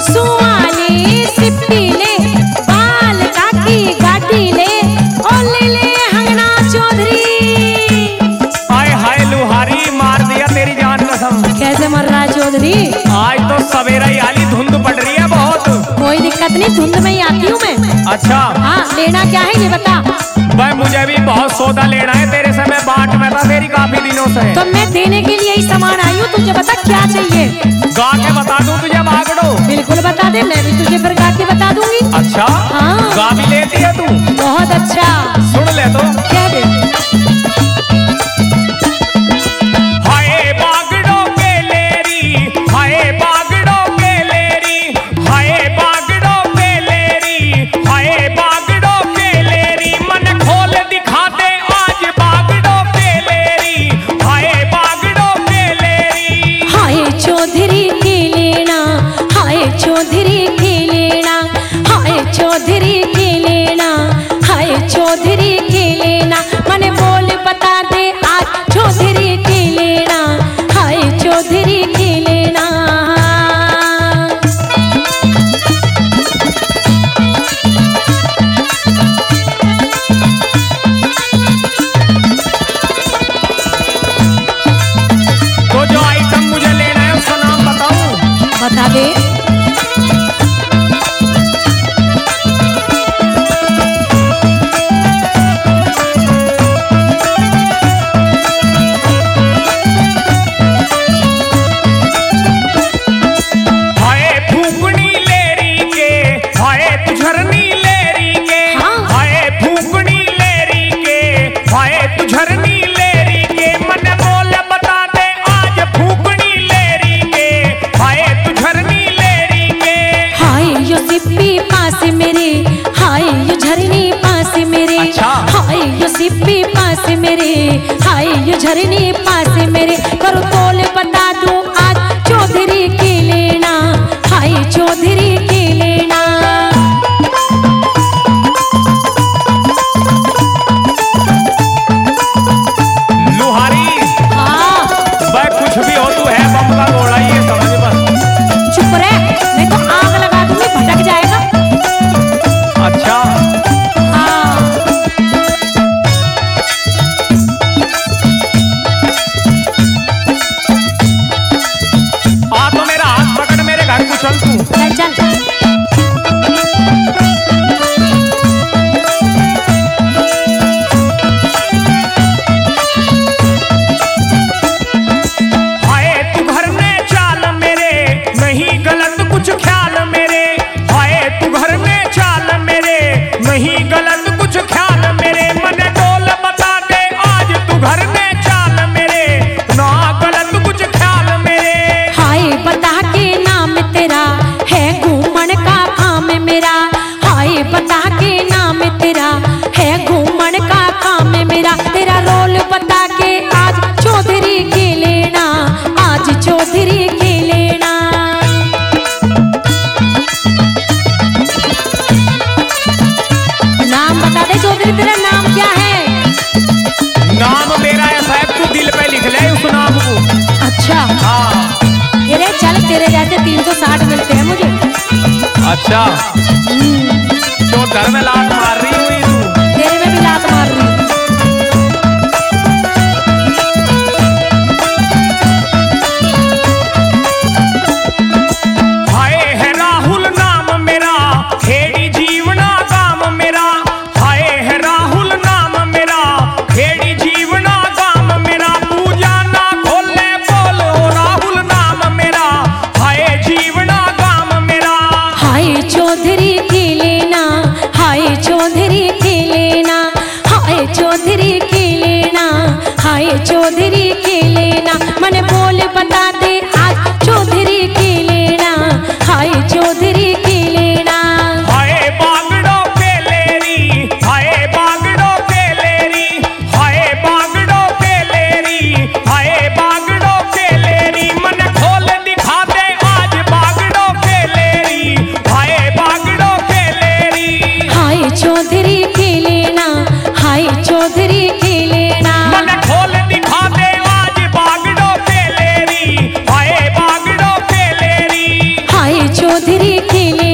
सुवाले सिप्पी ले बाल काकी गाड़ी ले और ले हंगना चौधरी। हाय हाय लुहारी मार दिया तेरी जान कसम। कैसे मर रहा है चौधरी? आज तो सवेरा ही आली धुंध पड़ रही है बहुत। कोई दिक्कत नहीं, धुंध में ही आती हूँ मैं। अच्छा हाँ, लेना क्या है ये बता। भाई मुझे भी बहुत सौदा लेना है तेरे से, मैं बाट में था तेरी काफी दिनों से। तो मैं देने के लिए ही सामान आई हूँ, तुझे बता क्या चाहिए। गा के बता दूं तुझे बागड़ो? बिल्कुल बता दे, मैं भी तुझे फिर गा के बता दूंगी। अच्छा हाँ। गा भी लेती है तू? बहुत अच्छा। सुन ले तो। कह दे। हाय बागड़ो के लेरी, हाय बागड़ो के लेरी, हाय बागड़ो के लेरी, हाय बागड़ो के लेरी, मन खोल दिखा दे आज बागड़ो के लेरी, हाय बागड़ो के लेरी। हाय चौधरी के लेना, हाय चौधरी के लेना, हाय चौधरी के लेना, हाय चौधरी के लेना, मन बोल बता दे आज चौधरी के लेना, हाय चौधरी के लेना। तो जो आइटम मुझे लेना है उसका नाम बताऊं? बता दे। हाय फूकनी लेरी के, हाय तुझरनी लेरी के, हाँ। हाय फूकनी लेरी के, हाय तुझरनी लेरी के, मन बोल बता दे आज फूकनी लेरी के, हाय तुझरनी लेरी के। हाय यो सिप्पी पास मेरे, हाय यो झरनी पास मेरे। अच्छा। हाय यो सिप्पी पास मेरे, हाय यो झरनी पास मेरे, पर तोल बता दूं आज चौधरी के लेना, हाय चौधरी के लेना। लुहारी हाँ, भाई कुछ भी हो तू है बम का घोड़ा ये समझ बस। चुप रह, नहीं तो आग लगा दूंगी, भटक जाएगा। अच्छा हाँ। आ तो मेरा हाथ पकड़ मेरे घर को चल तू। चल चल। हाय तू घर में चाल मेरे, नहीं गलत कुछ ख्याल मेरे, हाय तू घर में चाल मेरे, नहीं गलत कुछ ख्याल मेरे, मन डोल बता दे आज तू घर में चाल मेरे, ना गलत कुछ ख्याल मेरे। हाय बता के नाम तेरा है घूमन का काम मेरा, हाय बता के नाम तेरा है घूमन का काम मेरा, तेरा रोल बता के आज चौधरी के लेना, आज चौधरी के लेना। नाम बता दे चौधरी, तेरा नाम क्या है? नाम मेरा है साहब, तू दिल पे लिख ले उस नाम को। अच्छा। हाँ तेरे चल, तेरे जैसे 360 मिलते हैं मुझे। अच्छा जो घर में लात मार रही हुई तू। तेरे में भी लात मार रही हूँ। हाय है राहुल नाम मेरा, खेड़ी जीवना गाम मेरा, हाय है राहुल नाम मेरा, खेड़ी जीवना गाम मेरा, पूजा ना खोले बोलो राहुल नाम मेरा, हाय जीवना गाम मेरा। हाय चौधरी के लेना, हाय चौधरी के लेना, हाय चौधरी के लेना, हाय चौधरी के लेना, मन बोल बता दे आज चौधरी के लेना, हाय चौधरी के लेना। हाय बागड़ो के लेरी, हाय बागड़ो के लेरी, हाय बागड़ो के लेरी, हाय बागड़ो के लेरी, मन खोल दिखा दे आज बागड़ो के लेरी, हाय बागड़ो के लेरी। हाय चौधरी के लेना, हाय चौधरी के लेना। मन खोल दिखा दे चौधरी खेले